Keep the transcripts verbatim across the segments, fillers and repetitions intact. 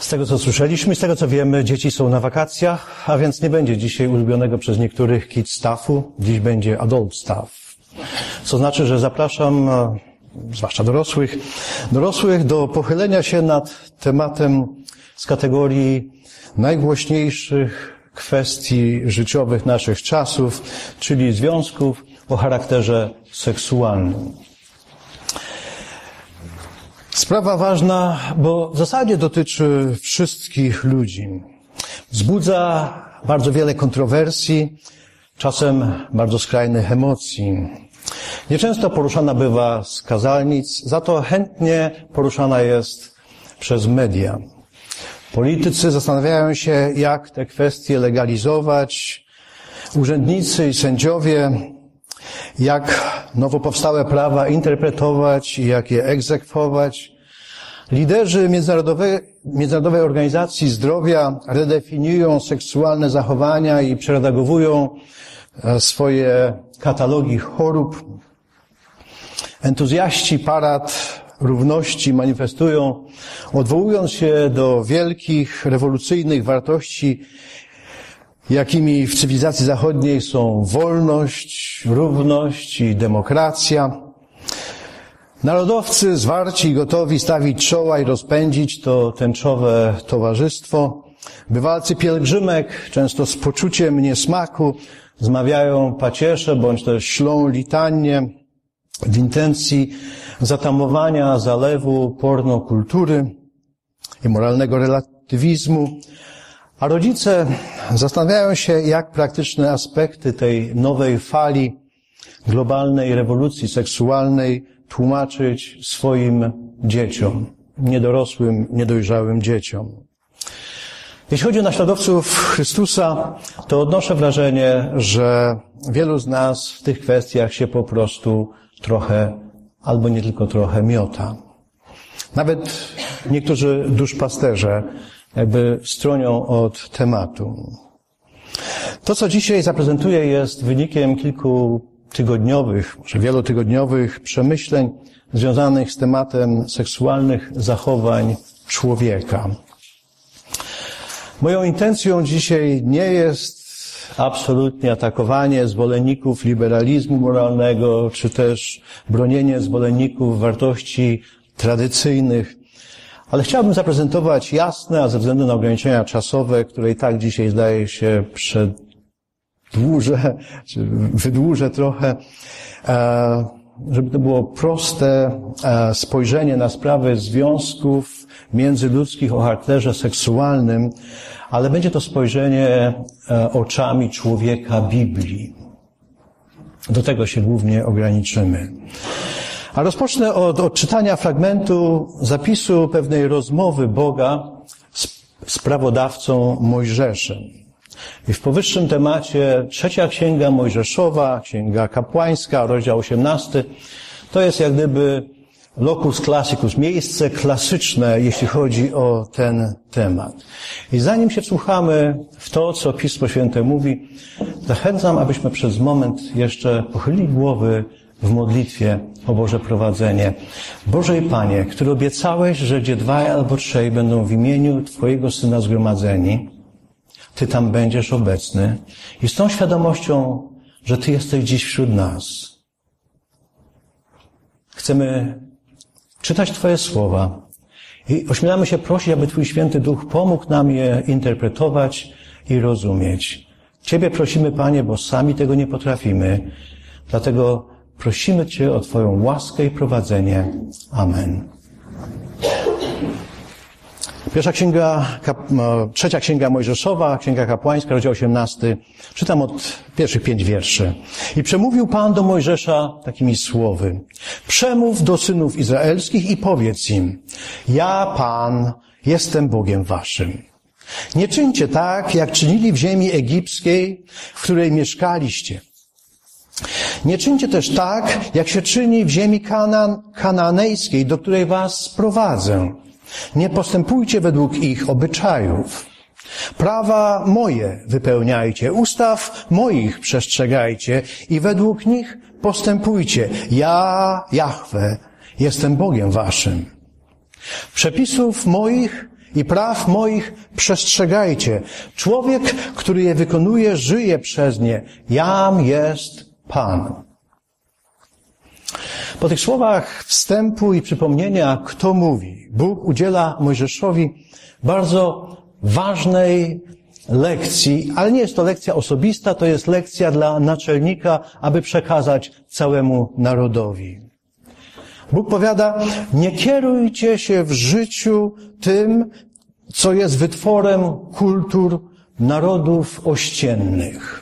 Z tego, co słyszeliśmy, z tego, co wiemy, dzieci są na wakacjach, a więc nie będzie dzisiaj ulubionego przez niektórych kids staffu. Dziś będzie adult staff. Co znaczy, że zapraszam, zwłaszcza dorosłych, dorosłych do pochylenia się nad tematem z kategorii najgłośniejszych kwestii życiowych naszych czasów, czyli związków o charakterze seksualnym. Sprawa ważna, bo w zasadzie dotyczy wszystkich ludzi. Wzbudza bardzo wiele kontrowersji, czasem bardzo skrajnych emocji. Nieczęsto poruszana bywa z kazalnic, za to chętnie poruszana jest przez media. Politycy zastanawiają się, jak te kwestie legalizować. Urzędnicy i sędziowie, jak nowo powstałe prawa interpretować i jak je egzekwować. Liderzy Międzynarodowej, Międzynarodowej Organizacji Zdrowia redefiniują seksualne zachowania i przeredagowują swoje katalogi chorób. Entuzjaści Parad Równości manifestują, odwołując się do wielkich, rewolucyjnych wartości, jakimi w cywilizacji zachodniej są wolność, równość i demokracja. Narodowcy zwarci i gotowi stawić czoła i rozpędzić to tęczowe towarzystwo. Bywalcy pielgrzymek, często z poczuciem niesmaku, zmawiają paciesze bądź też ślą litanie w intencji zatamowania zalewu pornokultury i moralnego relatywizmu. A rodzice zastanawiają się, jak praktyczne aspekty tej nowej fali globalnej rewolucji seksualnej tłumaczyć swoim dzieciom, niedorosłym, niedojrzałym dzieciom. Jeśli chodzi o naśladowców Chrystusa, to odnoszę wrażenie, że wielu z nas w tych kwestiach się po prostu trochę, albo nie tylko trochę, miota. Nawet niektórzy duszpasterze jakby stronią od tematu. To, co dzisiaj zaprezentuję, jest wynikiem kilku tygodniowych, może wielotygodniowych przemyśleń związanych z tematem seksualnych zachowań człowieka. Moją intencją dzisiaj nie jest absolutnie atakowanie zwolenników liberalizmu moralnego, czy też bronienie zwolenników wartości tradycyjnych, ale chciałbym zaprezentować jasne, a ze względu na ograniczenia czasowe, które i tak dzisiaj zdaje się przedłużę, czy wydłużę trochę, żeby to było proste spojrzenie na sprawę związków międzyludzkich o charakterze seksualnym, ale będzie to spojrzenie oczami człowieka Biblii. Do tego się głównie ograniczymy. A rozpocznę od odczytania fragmentu zapisu pewnej rozmowy Boga z, z prawodawcą Mojżeszem. I w powyższym temacie trzecia księga Mojżeszowa, księga kapłańska, rozdział osiemnasty, to jest jak gdyby locus classicus, miejsce klasyczne, jeśli chodzi o ten temat. I zanim się wsłuchamy w to, co Pismo Święte mówi, zachęcam, abyśmy przez moment jeszcze pochylili głowy w modlitwie o Boże prowadzenie. Boże i Panie, który obiecałeś, że gdzie dwaj albo trzej będą w imieniu Twojego Syna zgromadzeni, Ty tam będziesz obecny i z tą świadomością, że Ty jesteś dziś wśród nas. Chcemy czytać Twoje słowa i ośmielamy się prosić, aby Twój Święty Duch pomógł nam je interpretować i rozumieć. Ciebie prosimy, Panie, bo sami tego nie potrafimy. Dlatego prosimy Cię o Twoją łaskę i prowadzenie. Amen. Pierwsza księga, trzecia księga Mojżeszowa, księga kapłańska, rozdział osiemnasty. Czytam od pierwszych pięć wierszy. I przemówił Pan do Mojżesza takimi słowy. Przemów do synów izraelskich i powiedz im, ja, Pan, jestem Bogiem waszym. Nie czyńcie tak, jak czynili w ziemi egipskiej, w której mieszkaliście. Nie czyńcie też tak, jak się czyni w ziemi Kanan, kananejskiej, do której was sprowadzę. Nie postępujcie według ich obyczajów. Prawa moje wypełniajcie, ustaw moich przestrzegajcie i według nich postępujcie. Ja, Jahwe, jestem Bogiem waszym. Przepisów moich i praw moich przestrzegajcie. Człowiek, który je wykonuje, żyje przez nie. Jam jest Pan. Po tych słowach wstępu i przypomnienia, kto mówi, Bóg udziela Mojżeszowi bardzo ważnej lekcji, ale nie jest to lekcja osobista, to jest lekcja dla naczelnika, aby przekazać całemu narodowi. Bóg powiada, nie kierujcie się w życiu tym, co jest wytworem kultur narodów ościennych.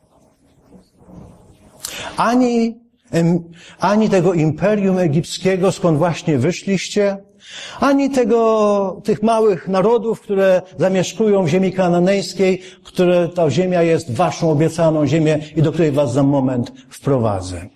Ani, ani tego imperium egipskiego, skąd właśnie wyszliście, ani tego, tych małych narodów, które zamieszkują w ziemi kananejskiej, które ta ziemia jest waszą obiecaną ziemię i do której was za moment wprowadzę.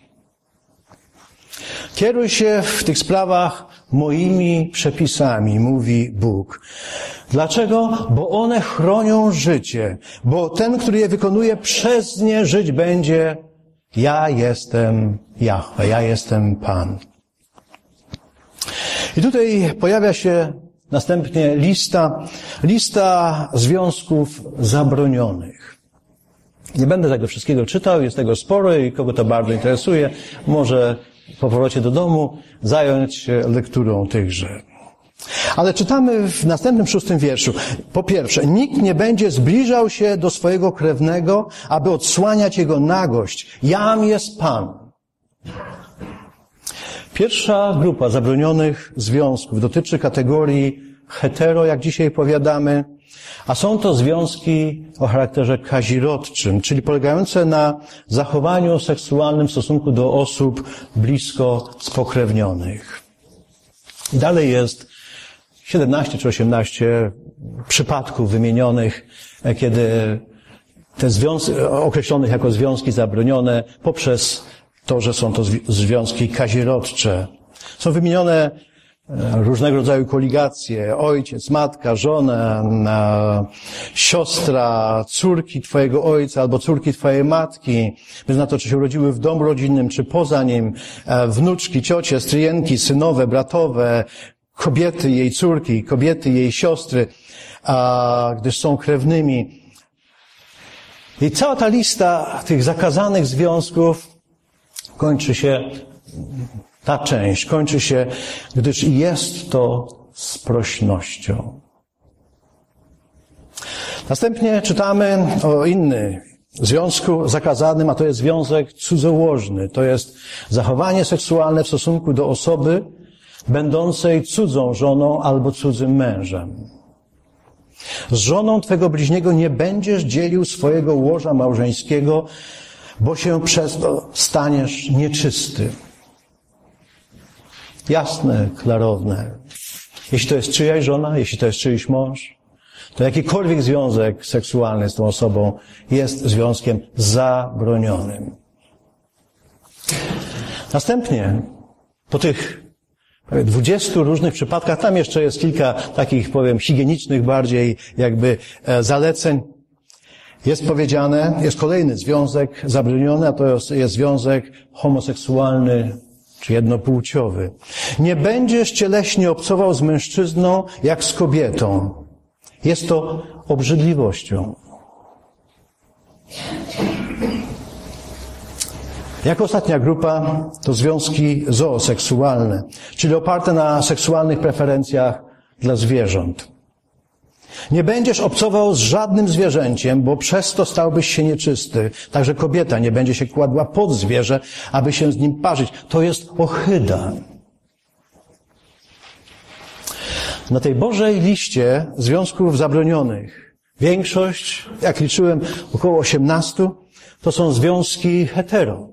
Kieruj się w tych sprawach moimi przepisami, mówi Bóg. Dlaczego? Bo one chronią życie, bo ten, który je wykonuje, przez nie żyć będzie. Ja jestem Jahwe, ja jestem Pan. I tutaj pojawia się następnie lista, lista związków zabronionych. Nie będę tego wszystkiego czytał, jest tego sporo i kogo to bardzo interesuje, może po powrocie do domu zająć się lekturą tychże. Ale czytamy w następnym szóstym wierszu. Po pierwsze, nikt nie będzie zbliżał się do swojego krewnego, aby odsłaniać jego nagość. Jam jest Pan. Pierwsza grupa zabronionych związków dotyczy kategorii hetero, jak dzisiaj powiadamy, a są to związki o charakterze kazirodczym, czyli polegające na zachowaniu seksualnym w stosunku do osób blisko spokrewnionych. I dalej jest siedemnaście czy osiemnaście przypadków wymienionych, kiedy te związki, określonych jako związki zabronione poprzez to, że są to związki kazirodcze. Są wymienione różnego rodzaju koligacje, ojciec, matka, żona, siostra, córki twojego ojca albo córki twojej matki, bez na to, czy się urodziły w domu rodzinnym, czy poza nim, wnuczki, ciocie, stryjenki, synowe, bratowe, kobiety jej córki, kobiety jej siostry, a, gdyż są krewnymi. I cała ta lista tych zakazanych związków kończy się, ta część kończy się, gdyż jest to sprośnością. Następnie czytamy o innym związku zakazanym, a to jest związek cudzołożny. To jest zachowanie seksualne w stosunku do osoby będącej cudzą żoną albo cudzym mężem. Z żoną twego bliźniego nie będziesz dzielił swojego łoża małżeńskiego, bo się przez to staniesz nieczysty. Jasne, klarowne. Jeśli to jest czyjaś żona, jeśli to jest czyjś mąż, to jakikolwiek związek seksualny z tą osobą jest związkiem zabronionym. Następnie, po tych prawie dwudziestu różnych przypadkach, tam jeszcze jest kilka takich, powiem, higienicznych bardziej jakby zaleceń, jest powiedziane, jest kolejny związek zabroniony, a to jest, jest związek homoseksualny czy jednopłciowy. Nie będziesz cieleśnie obcował z mężczyzną jak z kobietą. Jest to obrzydliwością. Jako ostatnia grupa to związki zooseksualne, czyli oparte na seksualnych preferencjach dla zwierząt. Nie będziesz obcował z żadnym zwierzęciem, bo przez to stałbyś się nieczysty. Także kobieta nie będzie się kładła pod zwierzę, aby się z nim parzyć. To jest ohyda. Na tej Bożej liście związków zabronionych większość, jak liczyłem, około osiemnastu, to są związki hetero.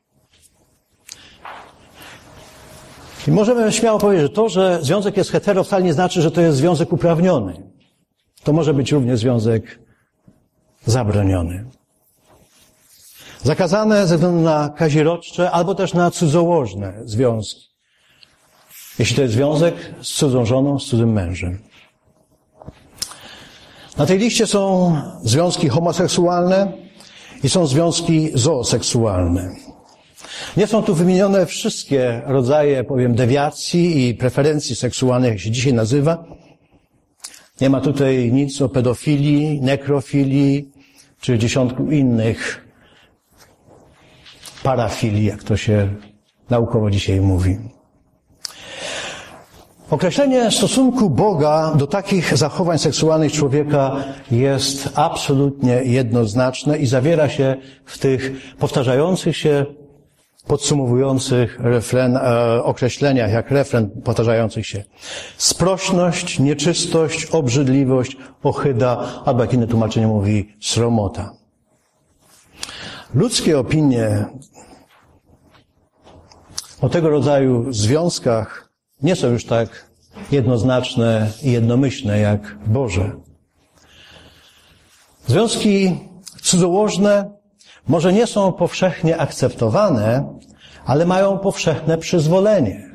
I możemy śmiało powiedzieć, że to, że związek jest hetero, wcale nie znaczy, że to jest związek uprawniony. To może być również związek zabroniony. Zakazane ze względu na kazirodcze albo też na cudzołożne związki. Jeśli to jest związek z cudzą żoną, z cudzym mężem. Na tej liście są związki homoseksualne i są związki zooseksualne. Nie są tu wymienione wszystkie rodzaje, powiem, dewiacji i preferencji seksualnych, jak się dzisiaj nazywa, Nie ma tutaj nic o pedofilii, nekrofilii, czy dziesiątku innych parafilii, jak to się naukowo dzisiaj mówi. Określenie stosunku Boga do takich zachowań seksualnych człowieka jest absolutnie jednoznaczne i zawiera się w tych powtarzających się, podsumowujących refren, e, określeniach, jak refren powtarzających się. Sprośność, nieczystość, obrzydliwość, ohyda, albo jak inne tłumaczenie mówi, sromota. Ludzkie opinie o tego rodzaju związkach nie są już tak jednoznaczne i jednomyślne jak Boże. Związki cudzołożne może nie są powszechnie akceptowane, ale mają powszechne przyzwolenie.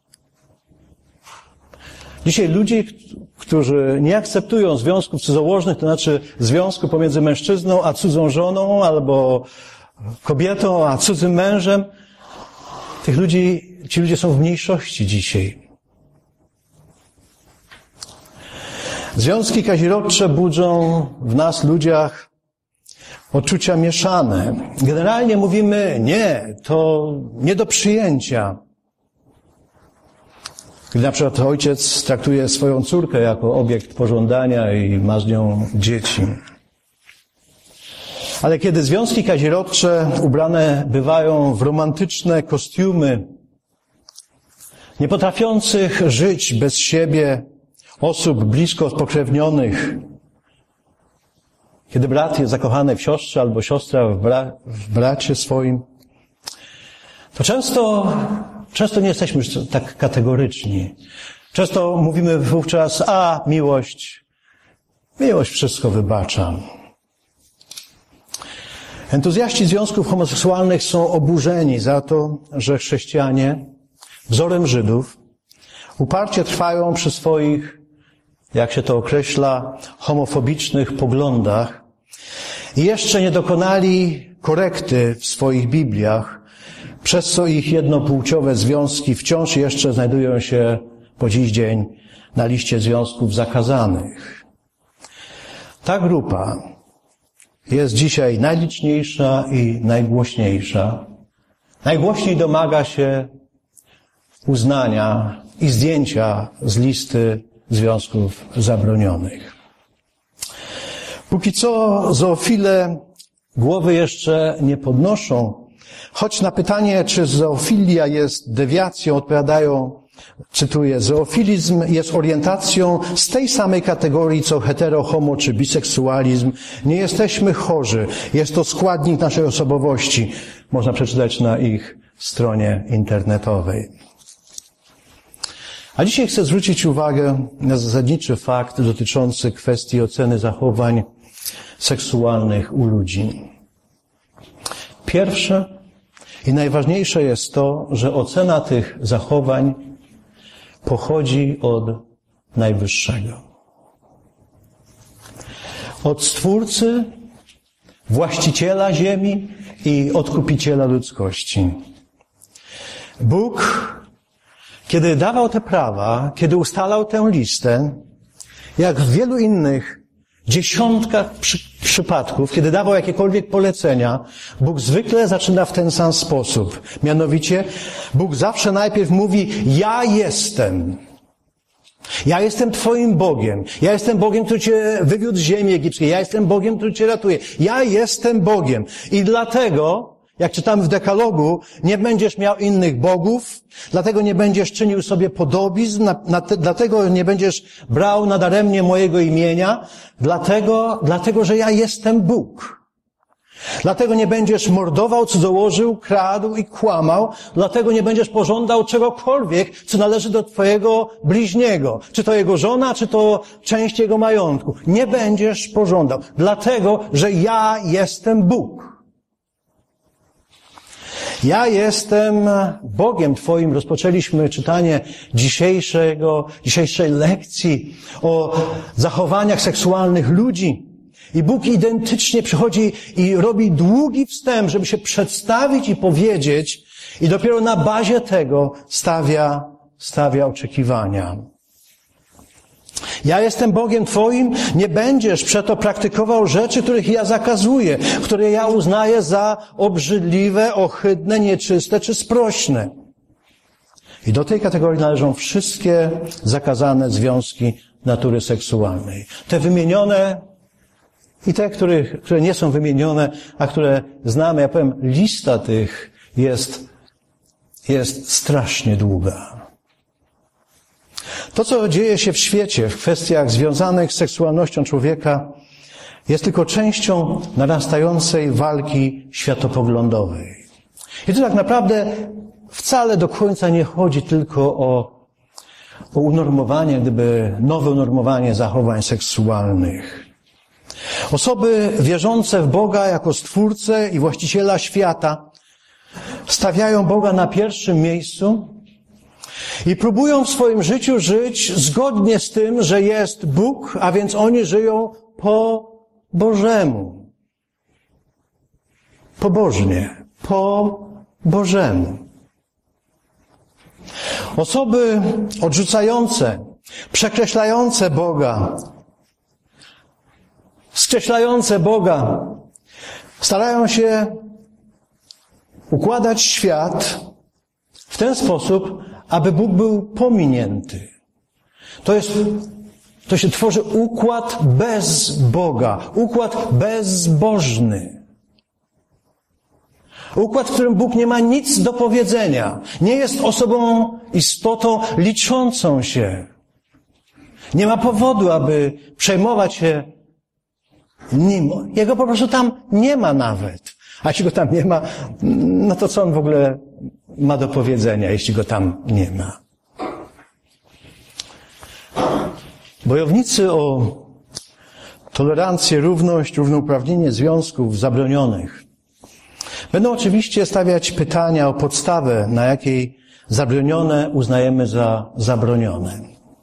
Dzisiaj ludzie, którzy nie akceptują związków cudzołożnych, to znaczy związku pomiędzy mężczyzną a cudzą żoną, albo kobietą a cudzym mężem, tych ludzi, ci ludzie są w mniejszości dzisiaj. Związki kazirodcze budzą w nas, ludziach, odczucia mieszane. Generalnie mówimy, nie, to nie do przyjęcia. Gdy na przykład ojciec traktuje swoją córkę jako obiekt pożądania i ma z nią dzieci. Ale kiedy związki kazirodcze ubrane bywają w romantyczne kostiumy, nie potrafiących żyć bez siebie osób blisko spokrewnionych, kiedy brat jest zakochany w siostrze albo siostra w, bra- w bracie swoim, to często, często nie jesteśmy już tak kategoryczni. Często mówimy wówczas, a miłość, miłość wszystko wybacza. Entuzjaści związków homoseksualnych są oburzeni za to, że chrześcijanie, wzorem Żydów, uparcie trwają przy swoich, jak się to określa, homofobicznych poglądach i jeszcze nie dokonali korekty w swoich Bibliach, przez co ich jednopłciowe związki wciąż jeszcze znajdują się po dziś dzień na liście związków zakazanych. Ta grupa jest dzisiaj najliczniejsza i najgłośniejsza. Najgłośniej domaga się uznania i zdjęcia z listy związków zabronionych. Póki co zoofile głowy jeszcze nie podnoszą, choć na pytanie, czy zoofilia jest dewiacją, odpowiadają, cytuję, zoofilizm jest orientacją z tej samej kategorii, co hetero, homo czy biseksualizm. Nie jesteśmy chorzy. Jest to składnik naszej osobowości. Można przeczytać na ich stronie internetowej. A dzisiaj chcę zwrócić uwagę na zasadniczy fakt dotyczący kwestii oceny zachowań seksualnych u ludzi. Pierwsze i najważniejsze jest to, że ocena tych zachowań pochodzi od Najwyższego. Od Stwórcy, Właściciela ziemi i Odkupiciela ludzkości. Bóg, kiedy dawał te prawa, kiedy ustalał tę listę, jak w wielu innych dziesiątkach przy, przypadków, kiedy dawał jakiekolwiek polecenia, Bóg zwykle zaczyna w ten sam sposób. Mianowicie, Bóg zawsze najpierw mówi, ja jestem. Ja jestem Twoim Bogiem. Ja jestem Bogiem, który Cię wywiódł z ziemi egipskiej. Ja jestem Bogiem, który Cię ratuje. Ja jestem Bogiem. I dlatego, jak czytamy w Dekalogu, nie będziesz miał innych bogów, dlatego nie będziesz czynił sobie podobizn, na, na te, dlatego nie będziesz brał nadaremnie mojego imienia, dlatego, dlatego, że ja jestem Bóg. Dlatego nie będziesz mordował, cudzołożył, kradł i kłamał, dlatego nie będziesz pożądał czegokolwiek, co należy do twojego bliźniego. Czy to jego żona, czy to część jego majątku. Nie będziesz pożądał, dlatego, że ja jestem Bóg. Ja jestem Bogiem Twoim. Rozpoczęliśmy czytanie dzisiejszego, dzisiejszej lekcji o zachowaniach seksualnych ludzi. I Bóg identycznie przychodzi i robi długi wstęp, żeby się przedstawić i powiedzieć, i dopiero na bazie tego stawia, stawia oczekiwania. Ja jestem Bogiem Twoim, nie będziesz przeto praktykował rzeczy, których ja zakazuję, które ja uznaję za obrzydliwe, ohydne, nieczyste czy sprośne. I do tej kategorii należą wszystkie zakazane związki natury seksualnej. Te wymienione i te, które, które nie są wymienione, a które znamy. Ja powiem, lista tych jest, jest strasznie długa. To, co dzieje się w świecie w kwestiach związanych z seksualnością człowieka, jest tylko częścią narastającej walki światopoglądowej. I tu tak naprawdę wcale do końca nie chodzi tylko o, o unormowanie, gdyby nowe unormowanie zachowań seksualnych. Osoby wierzące w Boga jako Stwórcę i Właściciela świata stawiają Boga na pierwszym miejscu i próbują w swoim życiu żyć zgodnie z tym, że jest Bóg, a więc oni żyją po Bożemu. Pobożnie, po Bożemu. Osoby odrzucające, przekreślające Boga, skreślające Boga, starają się układać świat w ten sposób, aby Bóg był pominięty. To jest, to się tworzy układ bez Boga, układ bezbożny. Układ, w którym Bóg nie ma nic do powiedzenia. Nie jest osobą, istotą liczącą się. Nie ma powodu, aby przejmować się nim. Jego po prostu tam nie ma nawet. A jeśli go tam nie ma, no to co on w ogóle ma do powiedzenia, jeśli go tam nie ma? Bojownicy o tolerancję, równość, równouprawnienie związków zabronionych będą oczywiście stawiać pytania o podstawę, na jakiej zabronione uznajemy za zabronione.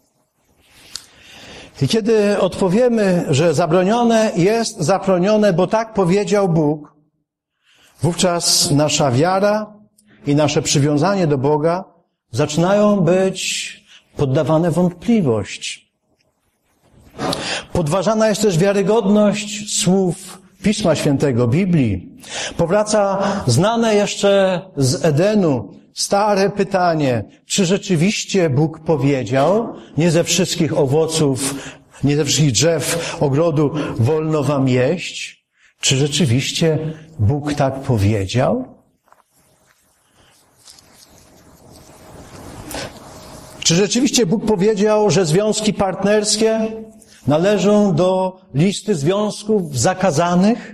I kiedy odpowiemy, że zabronione jest zabronione, bo tak powiedział Bóg, wówczas nasza wiara i nasze przywiązanie do Boga zaczynają być poddawane wątpliwość. Podważana jest też wiarygodność słów Pisma Świętego, Biblii. Powraca znane jeszcze z Edenu stare pytanie, czy rzeczywiście Bóg powiedział, nie ze wszystkich owoców, nie ze wszystkich drzew ogrodu wolno wam jeść? Czy rzeczywiście Bóg tak powiedział? Czy rzeczywiście Bóg powiedział, że związki partnerskie należą do listy związków zakazanych?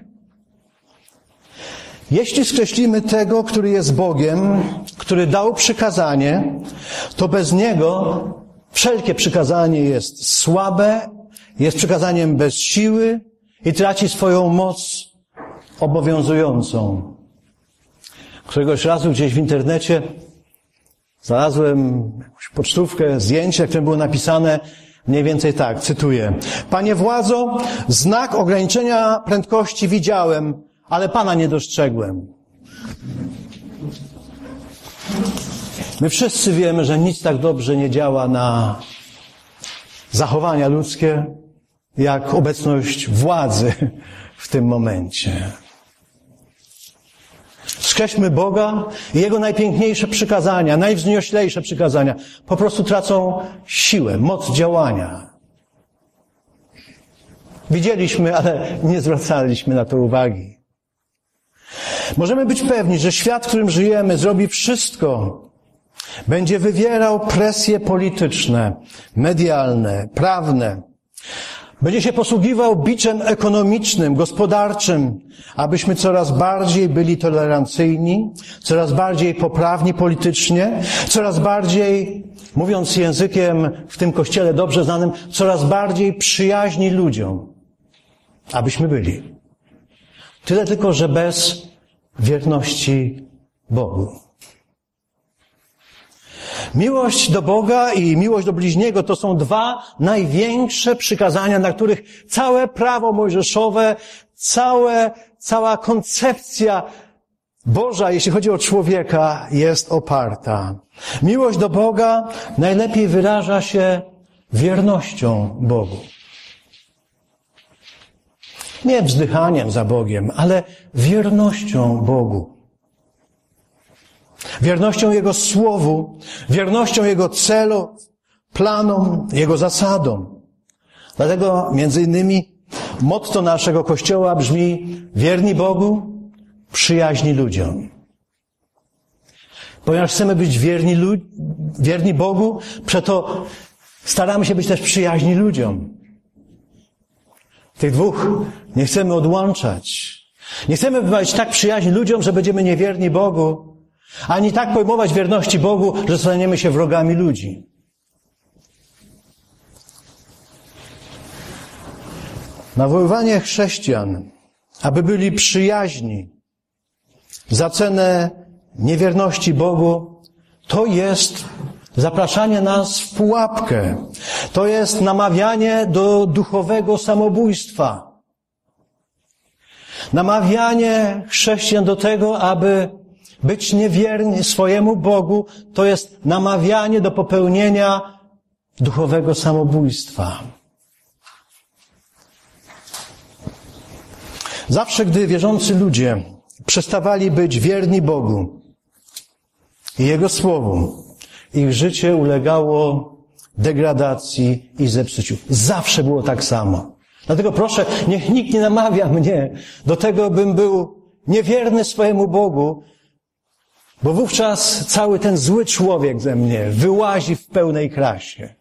Jeśli skreślimy tego, który jest Bogiem, który dał przykazanie, to bez Niego wszelkie przykazanie jest słabe, jest przykazaniem bez siły i traci swoją moc obowiązującą. Któregoś razu gdzieś w internecie znalazłem jakąś pocztówkę, zdjęcie, w którym było napisane mniej więcej tak, cytuję. Panie władzo, znak ograniczenia prędkości widziałem, ale Pana nie dostrzegłem. My wszyscy wiemy, że nic tak dobrze nie działa na zachowania ludzkie, jak obecność władzy w tym momencie. Skreślmy Boga i Jego najpiękniejsze przykazania, najwznioślejsze przykazania po prostu tracą siłę, moc działania. Widzieliśmy, ale nie zwracaliśmy na to uwagi. Możemy być pewni, że świat, w którym żyjemy, zrobi wszystko, będzie wywierał presje polityczne, medialne, prawne, będzie się posługiwał biczem ekonomicznym, gospodarczym, abyśmy coraz bardziej byli tolerancyjni, coraz bardziej poprawni politycznie, coraz bardziej, mówiąc językiem w tym kościele dobrze znanym, coraz bardziej przyjaźni ludziom, abyśmy byli. Tyle tylko, że bez wierności Bogu. Miłość do Boga i miłość do bliźniego to są dwa największe przykazania, na których całe prawo mojżeszowe, całe, cała koncepcja Boża, jeśli chodzi o człowieka, jest oparta. Miłość do Boga najlepiej wyraża się wiernością Bogu. Nie wzdychaniem za Bogiem, ale wiernością Bogu. Wiernością Jego Słowu, wiernością Jego celu, planom, Jego zasadom. Dlatego między innymi motto naszego Kościoła brzmi: wierni Bogu, przyjaźni ludziom. Ponieważ chcemy być wierni, lu- wierni Bogu, przeto staramy się być też przyjaźni ludziom. Tych dwóch nie chcemy odłączać. Nie chcemy być tak przyjaźni ludziom, że będziemy niewierni Bogu, ani tak pojmować wierności Bogu, że staniemy się wrogami ludzi. Nawoływanie chrześcijan, aby byli przyjaźni za cenę niewierności Bogu, to jest zapraszanie nas w pułapkę. To jest namawianie do duchowego samobójstwa. Namawianie chrześcijan do tego, aby być niewierni swojemu Bogu, to jest namawianie do popełnienia duchowego samobójstwa. Zawsze, gdy wierzący ludzie przestawali być wierni Bogu i Jego Słowu, ich życie ulegało degradacji i zepsuciu. Zawsze było tak samo. Dlatego proszę, niech nikt nie namawia mnie do tego, bym był niewierny swojemu Bogu, bo wówczas cały ten zły człowiek ze mnie wyłazi w pełnej krasie.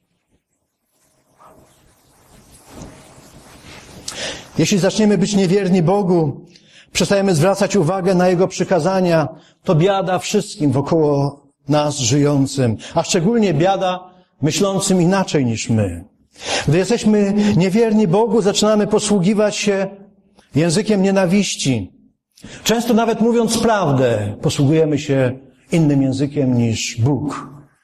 Jeśli zaczniemy być niewierni Bogu, przestajemy zwracać uwagę na Jego przykazania, to biada wszystkim wokoło nas żyjącym, a szczególnie biada myślącym inaczej niż my. Gdy jesteśmy niewierni Bogu, zaczynamy posługiwać się językiem nienawiści. Często nawet mówiąc prawdę, posługujemy się innym językiem niż Bóg.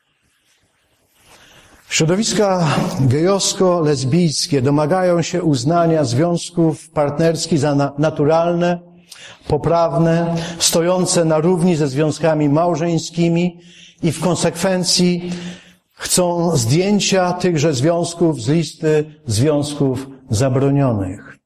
Środowiska gejowsko-lesbijskie domagają się uznania związków partnerskich za naturalne, poprawne, stojące na równi ze związkami małżeńskimi i w konsekwencji chcą zdjęcia tychże związków z listy związków zabronionych.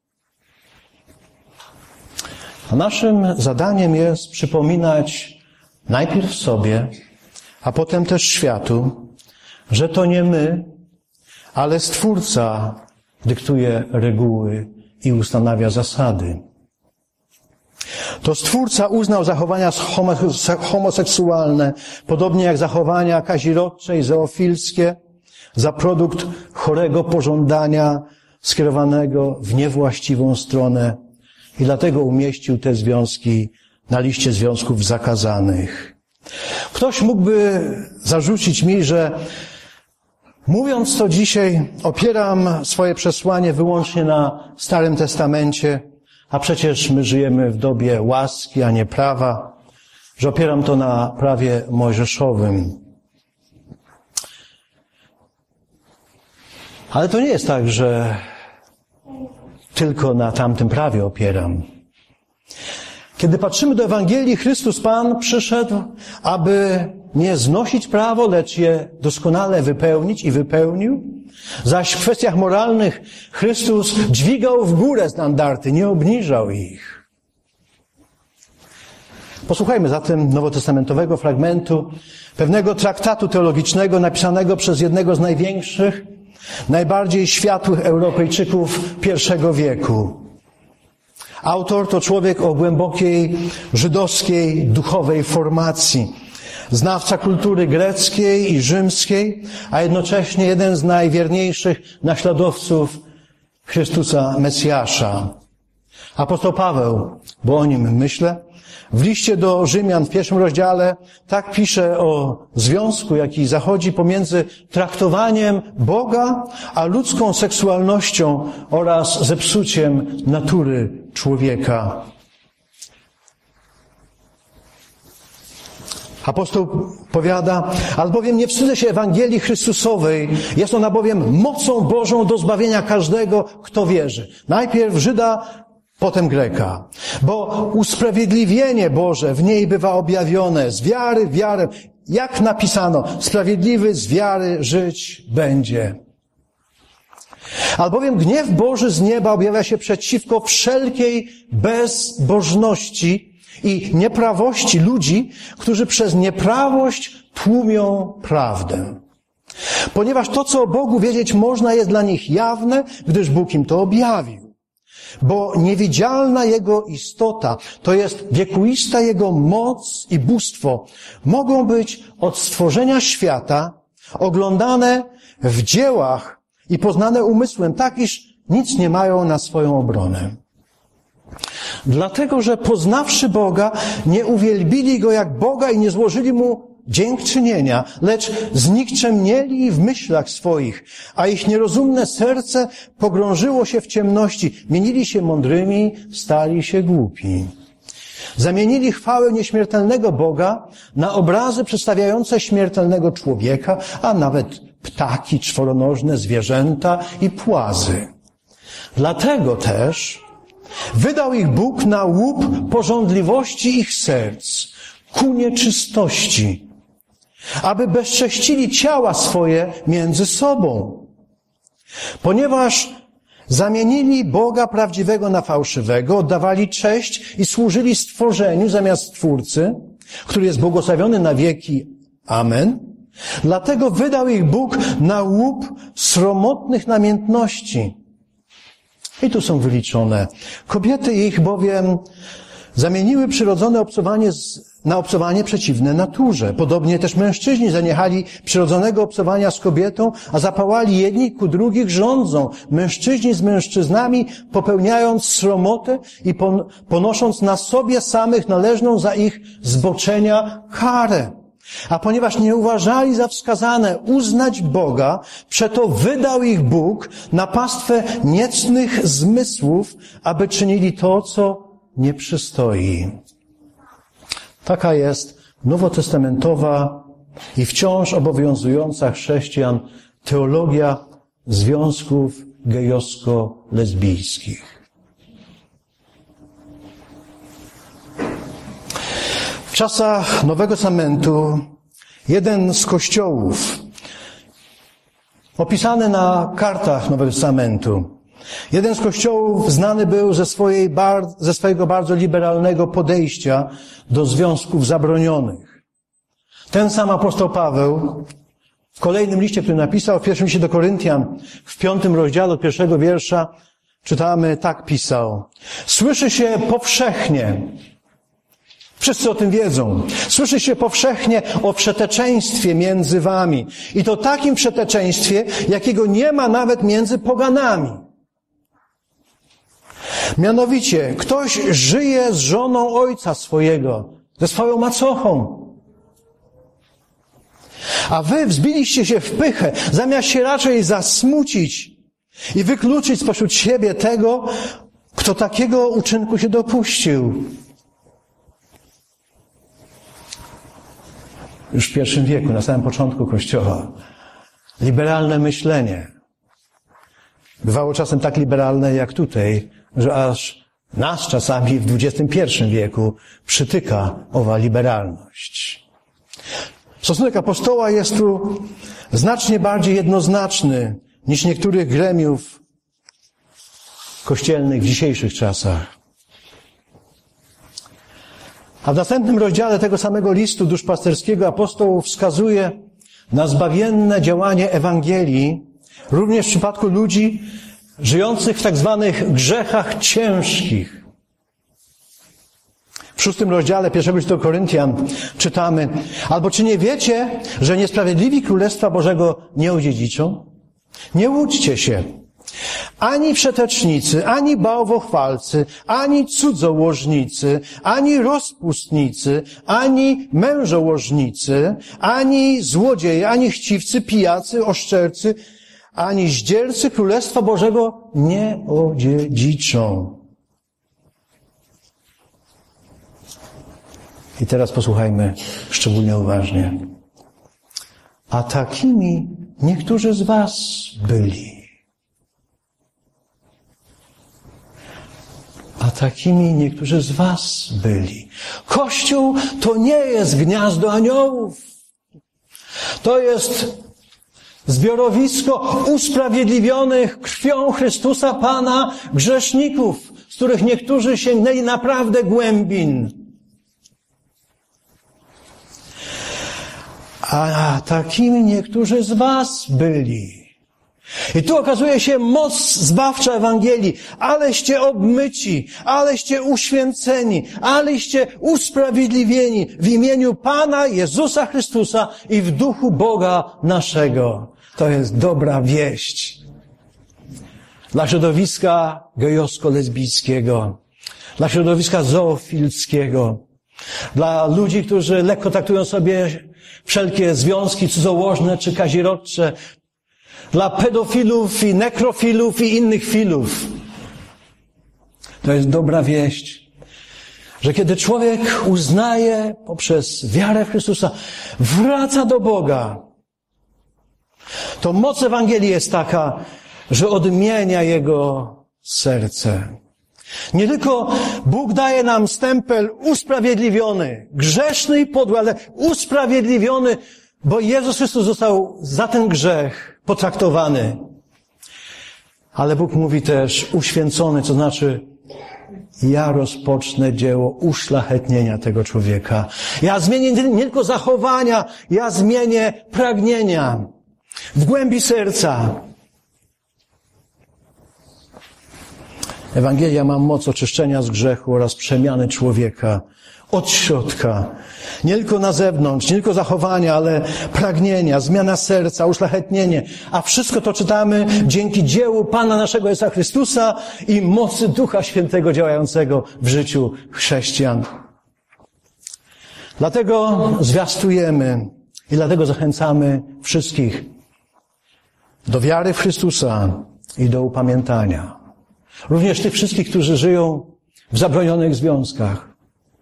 A naszym zadaniem jest przypominać najpierw sobie, a potem też światu, że to nie my, ale Stwórca dyktuje reguły i ustanawia zasady. To Stwórca uznał zachowania homoseksualne, podobnie jak zachowania kazirodcze i zoofilskie, za produkt chorego pożądania skierowanego w niewłaściwą stronę i dlatego umieścił te związki na liście związków zakazanych. Ktoś mógłby zarzucić mi, że mówiąc to dzisiaj, opieram swoje przesłanie wyłącznie na Starym Testamencie, a przecież my żyjemy w dobie łaski, a nie prawa, że opieram to na prawie mojżeszowym. Ale to nie jest tak, że tylko na tamtym prawie opieram. Kiedy patrzymy do Ewangelii, Chrystus Pan przyszedł, aby nie znosić prawo, lecz je doskonale wypełnić i wypełnił. Zaś w kwestiach moralnych Chrystus dźwigał w górę standardy, nie obniżał ich. Posłuchajmy zatem nowotestamentowego fragmentu pewnego traktatu teologicznego napisanego przez jednego z największych, najbardziej światłych Europejczyków pierwszego wieku. Autor to człowiek o głębokiej żydowskiej duchowej formacji, znawca kultury greckiej i rzymskiej, a jednocześnie jeden z najwierniejszych naśladowców Chrystusa Mesjasza. Apostoł Paweł, bo o nim myślę, w liście do Rzymian w pierwszym rozdziale tak pisze o związku, jaki zachodzi pomiędzy traktowaniem Boga, a ludzką seksualnością oraz zepsuciem natury człowieka. Apostoł powiada, albowiem nie wstydzę się Ewangelii Chrystusowej, jest ona bowiem mocą Bożą do zbawienia każdego, kto wierzy. Najpierw Żyda, potem Greka. Bo usprawiedliwienie Boże w niej bywa objawione z wiary w wiarę. Jak napisano, sprawiedliwy z wiary żyć będzie. Albowiem gniew Boży z nieba objawia się przeciwko wszelkiej bezbożności i nieprawości ludzi, którzy przez nieprawość tłumią prawdę. Ponieważ to, co o Bogu wiedzieć można, jest dla nich jawne, gdyż Bóg im to objawił. Bo niewidzialna Jego istota, to jest wiekuista Jego moc i bóstwo, mogą być od stworzenia świata oglądane w dziełach i poznane umysłem, tak iż nic nie mają na swoją obronę. Dlatego, że poznawszy Boga, nie uwielbili Go jak Boga i nie złożyli Mu dziękczynienia, lecz znikczemnieli w myślach swoich, a ich nierozumne serce pogrążyło się w ciemności. Mienili się mądrymi, stali się głupi. Zamienili chwałę nieśmiertelnego Boga na obrazy przedstawiające śmiertelnego człowieka, a nawet ptaki, czworonożne zwierzęta i płazy. Dlatego też wydał ich Bóg na łup pożądliwości ich serc, ku nieczystości, aby bezcześcili ciała swoje między sobą. Ponieważ zamienili Boga prawdziwego na fałszywego, oddawali cześć i służyli stworzeniu zamiast Stwórcy, który jest błogosławiony na wieki. Amen. Dlatego wydał ich Bóg na łup sromotnych namiętności. I tu są wyliczone. Kobiety ich bowiem zamieniły przyrodzone obcowanie z, na obcowanie przeciwne naturze. Podobnie też mężczyźni zaniechali przyrodzonego obcowania z kobietą, a zapałali jedni ku drugich rządzą. Mężczyźni z mężczyznami, popełniając sromotę i pon, ponosząc na sobie samych należną za ich zboczenia karę. A ponieważ nie uważali za wskazane uznać Boga, przeto wydał ich Bóg na pastwę niecnych zmysłów, aby czynili to, co nie przystoi. Taka jest nowotestamentowa i wciąż obowiązująca chrześcijan teologia związków gejowsko-lesbijskich. W czasach Nowego Testamentu jeden z kościołów, opisany na kartach Nowego Testamentu, jeden z kościołów znany był ze, swojej, ze swojego bardzo liberalnego podejścia do związków zabronionych. Ten sam apostoł Paweł w kolejnym liście, który napisał, w pierwszym liście do Koryntian, w piątym rozdziale od pierwszego wiersza, czytamy, tak pisał. Słyszy się powszechnie, wszyscy o tym wiedzą, słyszy się powszechnie o wszeteczeństwie między wami. I to takim wszeteczeństwie, jakiego nie ma nawet między poganami. Mianowicie, ktoś żyje z żoną ojca swojego, ze swoją macochą. A wy wzbiliście się w pychę, zamiast się raczej zasmucić i wykluczyć spośród siebie tego, kto takiego uczynku się dopuścił. Już w pierwszym wieku, na samym początku Kościoła, liberalne myślenie bywało czasem tak liberalne jak tutaj, że aż nas czasami w dwudziestym pierwszym wieku przytyka owa liberalność. Stosunek apostoła jest tu znacznie bardziej jednoznaczny niż niektórych gremiów kościelnych w dzisiejszych czasach. A w następnym rozdziale tego samego listu duszpasterskiego apostoł wskazuje na zbawienne działanie Ewangelii, również w przypadku ludzi żyjących w tak zwanych grzechach ciężkich. W szóstym rozdziale pierwszego listu do Koryntian czytamy: albo czy nie wiecie, że niesprawiedliwi Królestwa Bożego nie odziedziczą? Nie łudźcie się. Ani wszetecznicy, ani bałwochwalcy, ani cudzołożnicy, ani rozpustnicy, ani mężołożnicy, ani złodzieje, ani chciwcy, pijacy, oszczercy, ani zdziercy Królestwa Bożego nie odziedziczą. I teraz posłuchajmy szczególnie uważnie. A takimi niektórzy z was byli. A takimi niektórzy z was byli. Kościół to nie jest gniazdo aniołów. To jest Zbiorowisko usprawiedliwionych krwią Chrystusa Pana grzeszników, z których niektórzy sięgnęli naprawdę głębin. A takimi niektórzy z was byli. I tu okazuje się moc zbawcza Ewangelii. Aleście obmyci, aleście uświęceni, aleście usprawiedliwieni w imieniu Pana Jezusa Chrystusa i w duchu Boga naszego. To jest dobra wieść. Dla środowiska gejowsko-lesbijskiego, dla środowiska zoofilskiego, dla ludzi, którzy lekko traktują sobie wszelkie związki cudzołożne czy kazirodcze, dla pedofilów i nekrofilów i innych filów. To jest dobra wieść, że kiedy człowiek uznaje poprzez wiarę w Chrystusa, wraca do Boga, to moc Ewangelii jest taka, że odmienia jego serce. Nie tylko Bóg daje nam stempel usprawiedliwiony, grzeszny i podły, ale usprawiedliwiony, bo Jezus Chrystus został za ten grzech potraktowany. Ale Bóg mówi też uświęcony, co znaczy ja rozpocznę dzieło uszlachetnienia tego człowieka. Ja zmienię nie tylko zachowania, ja zmienię pragnienia w głębi serca. Ewangelia ma moc oczyszczenia z grzechu oraz przemiany człowieka od środka. Nie tylko na zewnątrz, nie tylko zachowania, ale pragnienia, zmiana serca, uszlachetnienie. A wszystko to czytamy dzięki dziełu Pana naszego Jezusa Chrystusa i mocy Ducha Świętego działającego w życiu chrześcijan. Dlatego zwiastujemy i dlatego zachęcamy wszystkich do wiary w Chrystusa i do upamiętania. Również tych wszystkich, którzy żyją w zabronionych związkach.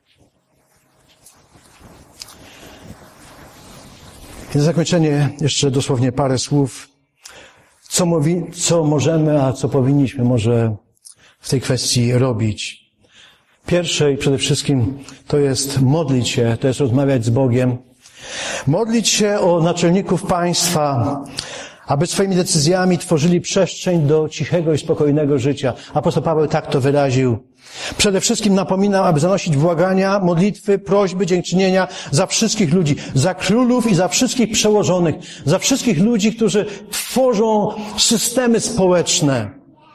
I na zakończenie jeszcze dosłownie parę słów, co, mówi, co możemy, a co powinniśmy może w tej kwestii robić. Pierwsze i przede wszystkim to jest modlić się, to jest rozmawiać z Bogiem. Modlić się o naczelników państwa, aby swoimi decyzjami tworzyli przestrzeń do cichego i spokojnego życia. Apostoł Paweł tak to wyraził. Przede wszystkim napominam, aby zanosić błagania, modlitwy, prośby, dziękczynienia za wszystkich ludzi, za królów i za wszystkich przełożonych, za wszystkich ludzi, którzy tworzą systemy społeczne.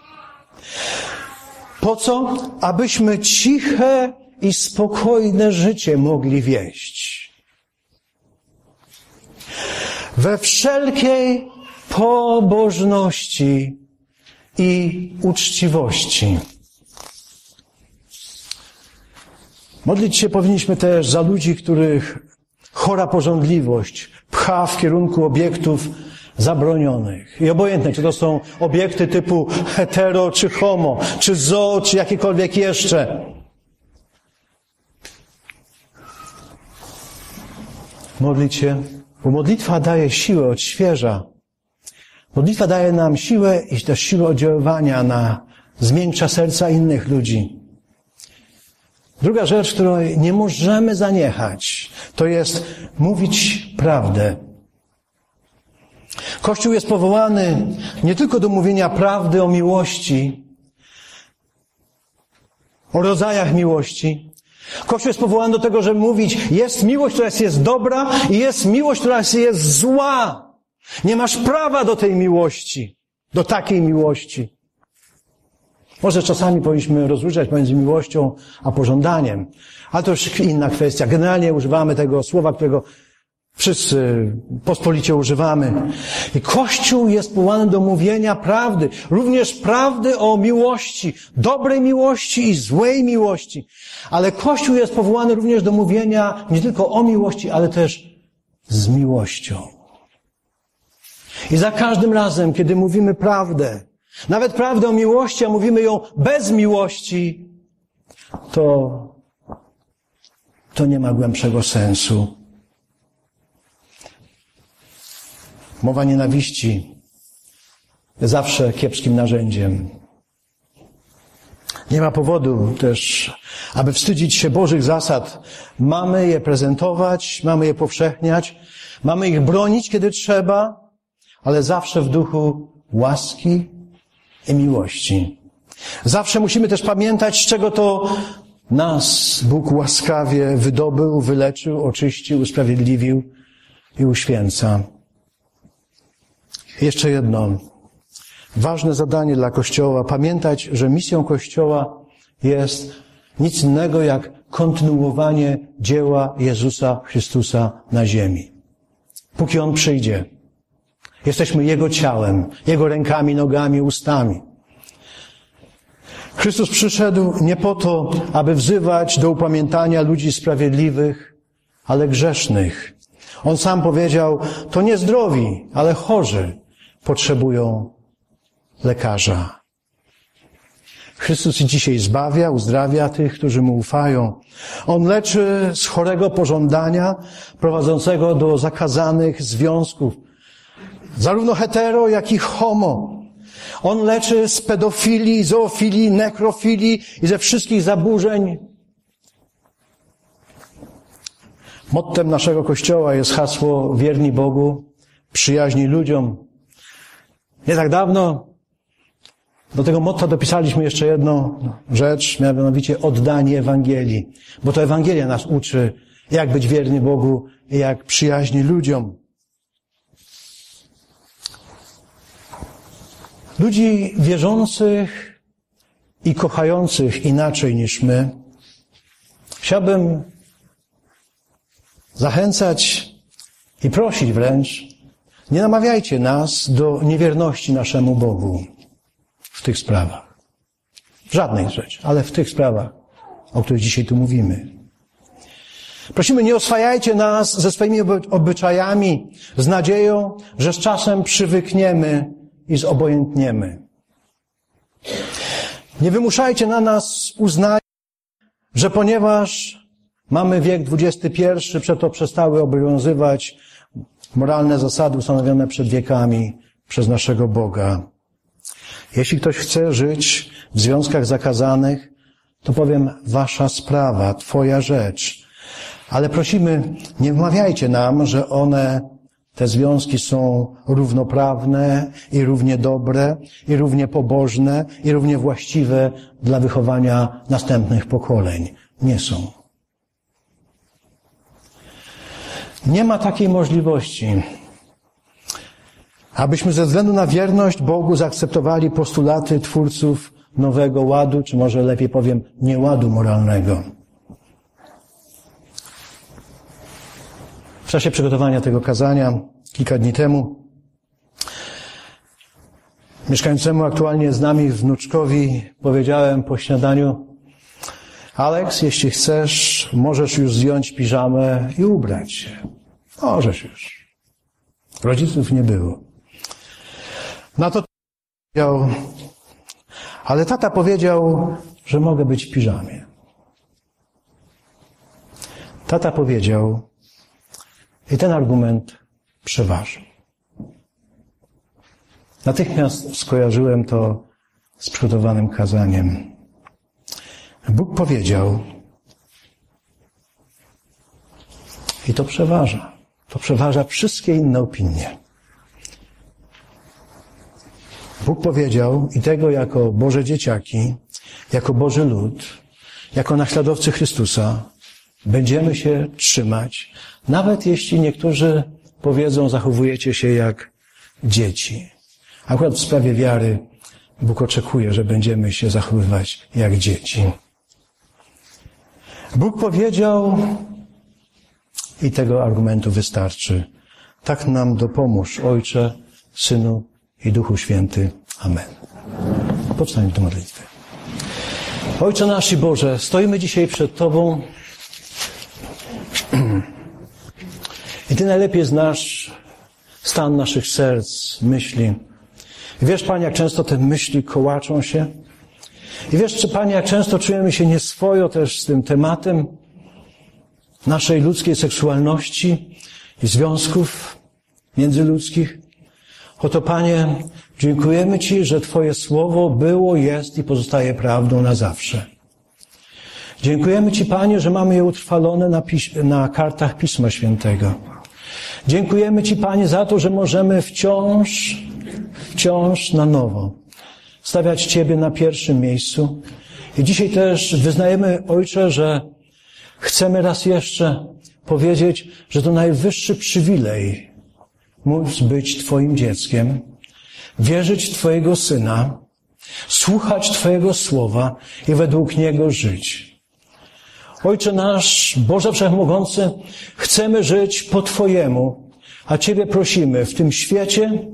Po co? Abyśmy ciche i spokojne życie mogli wieść. We wszelkiej pobożności i uczciwości. Modlić się powinniśmy też za ludzi, których chora pożądliwość pcha w kierunku obiektów zabronionych. I obojętne, czy to są obiekty typu hetero, czy homo, czy zoo, czy jakiekolwiek jeszcze. Modlić się, bo modlitwa daje siłę, odświeża. Modlitwa daje nam siłę i też siłę oddziaływania na zmiękcza serca innych ludzi. Druga rzecz, której nie możemy zaniechać, to jest mówić prawdę. Kościół jest powołany nie tylko do mówienia prawdy o miłości, o rodzajach miłości. Kościół jest powołany do tego, żeby mówić, jest miłość, która jest dobra i jest miłość, która jest zła. Nie masz prawa do tej miłości, do takiej miłości. Może czasami powinniśmy rozróżniać pomiędzy miłością a pożądaniem, ale to już inna kwestia. Generalnie używamy tego słowa, którego wszyscy pospolicie używamy. I Kościół jest powołany do mówienia prawdy, również prawdy o miłości, dobrej miłości i złej miłości. Ale Kościół jest powołany również do mówienia nie tylko o miłości, ale też z miłością. I za każdym razem, kiedy mówimy prawdę, nawet prawdę o miłości, a mówimy ją bez miłości, to, to nie ma głębszego sensu. Mowa nienawiści jest zawsze kiepskim narzędziem. Nie ma powodu też, aby wstydzić się Bożych zasad. Mamy je prezentować, mamy je powszechniać, mamy ich bronić, kiedy trzeba, ale zawsze w duchu łaski i miłości. Zawsze musimy też pamiętać, z czego to nas Bóg łaskawie wydobył, wyleczył, oczyścił, usprawiedliwił i uświęca. Jeszcze jedno ważne zadanie dla Kościoła. Pamiętać, że misją Kościoła jest nic innego jak kontynuowanie dzieła Jezusa Chrystusa na ziemi. Póki On przyjdzie. Jesteśmy Jego ciałem, Jego rękami, nogami, ustami. Chrystus przyszedł nie po to, aby wzywać do upamiętania ludzi sprawiedliwych, ale grzesznych. On sam powiedział, to nie zdrowi, ale chorzy potrzebują lekarza. Chrystus i dzisiaj zbawia, uzdrawia tych, którzy Mu ufają. On leczy z chorego pożądania prowadzącego do zakazanych związków, zarówno hetero, jak i homo. On leczy z pedofilii, zoofilii, nekrofilii i ze wszystkich zaburzeń. Mottem naszego Kościoła jest hasło wierni Bogu, przyjaźni ludziom. Nie tak dawno do tego motta dopisaliśmy jeszcze jedną rzecz, mianowicie oddanie Ewangelii. Bo to Ewangelia nas uczy, jak być wierny Bogu i jak przyjaźni ludziom. Ludzi wierzących i kochających inaczej niż my chciałbym zachęcać i prosić wręcz, nie namawiajcie nas do niewierności naszemu Bogu w tych sprawach. W żadnej rzeczy, ale w tych sprawach, o których dzisiaj tu mówimy. Prosimy, nie oswajajcie nas ze swoimi obyczajami z nadzieją, że z czasem przywykniemy i zobojętniemy. Nie wymuszajcie na nas uznania, że ponieważ mamy wiek dwudziesty pierwszy, przeto przestały obowiązywać moralne zasady ustanowione przed wiekami przez naszego Boga. Jeśli ktoś chce żyć w związkach zakazanych, to powiem, wasza sprawa, twoja rzecz. Ale prosimy, nie wmawiajcie nam, że one, te związki są równoprawne i równie dobre, i równie pobożne, i równie właściwe dla wychowania następnych pokoleń. Nie są. Nie ma takiej możliwości, abyśmy ze względu na wierność Bogu zaakceptowali postulaty twórców nowego ładu, czy może lepiej powiem, nieładu moralnego. W czasie przygotowania tego kazania, kilka dni temu, mieszkającemu aktualnie z nami wnuczkowi powiedziałem po śniadaniu: Aleks, jeśli chcesz, możesz już zdjąć piżamę i ubrać się. Możesz już. Rodziców nie było. Na to powiedział, ale tata powiedział, że mogę być w piżamie. Tata powiedział i ten argument przeważył. Natychmiast skojarzyłem to z przygotowanym kazaniem. Bóg powiedział i to przeważa. To przeważa wszystkie inne opinie. Bóg powiedział i tego jako Boże dzieciaki, jako Boży lud, jako naśladowcy Chrystusa będziemy się trzymać, nawet jeśli niektórzy powiedzą, zachowujecie się jak dzieci. Akurat w sprawie wiary Bóg oczekuje, że będziemy się zachowywać jak dzieci. Bóg powiedział i tego argumentu wystarczy. Tak nam dopomóż, Ojcze, Synu i Duchu Święty. Amen. Powstańmy do modlitwy. Ojcze nasz i Boże, stoimy dzisiaj przed Tobą i Ty najlepiej znasz stan naszych serc, myśli. I wiesz, Panie, jak często te myśli kołaczą się. I wiesz, czy, Panie, jak często czujemy się nieswojo też z tym tematem naszej ludzkiej seksualności i związków międzyludzkich. Oto, Panie, dziękujemy Ci, że Twoje słowo było, jest i pozostaje prawdą na zawsze. Dziękujemy Ci, Panie, że mamy je utrwalone na, piś- na kartach Pisma Świętego. Dziękujemy Ci, Panie, za to, że możemy wciąż, wciąż na nowo stawiać Ciebie na pierwszym miejscu. I dzisiaj też wyznajemy, Ojcze, że chcemy raz jeszcze powiedzieć, że to najwyższy przywilej móc być Twoim dzieckiem, wierzyć w Twojego Syna, słuchać Twojego Słowa i według Niego żyć. Ojcze nasz, Boże Wszechmogący, chcemy żyć po Twojemu, a Ciebie prosimy w tym świecie,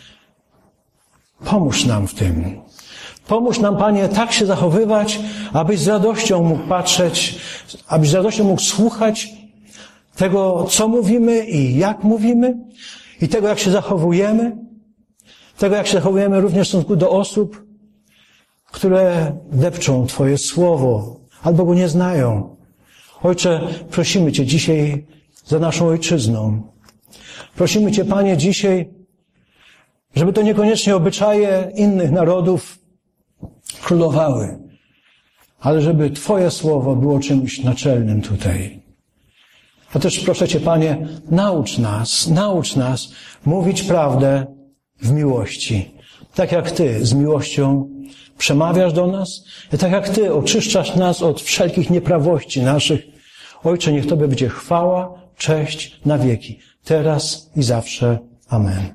pomóż nam w tym. Pomóż nam, Panie, tak się zachowywać, abyś z radością mógł patrzeć, abyś z radością mógł słuchać tego, co mówimy i jak mówimy, i tego, jak się zachowujemy, tego, jak się zachowujemy również w stosunku do osób, które depczą Twoje słowo albo go nie znają. Ojcze, prosimy Cię dzisiaj za naszą ojczyzną. Prosimy Cię, Panie, dzisiaj, żeby to niekoniecznie obyczaje innych narodów królowały, ale żeby Twoje słowo było czymś naczelnym tutaj. Ja też proszę Cię, Panie, naucz nas, naucz nas mówić prawdę w miłości. Tak jak Ty z miłością przemawiasz do nas i tak jak Ty oczyszczasz nas od wszelkich nieprawości naszych. Ojcze, niech Tobie będzie chwała, cześć na wieki, teraz i zawsze. Amen.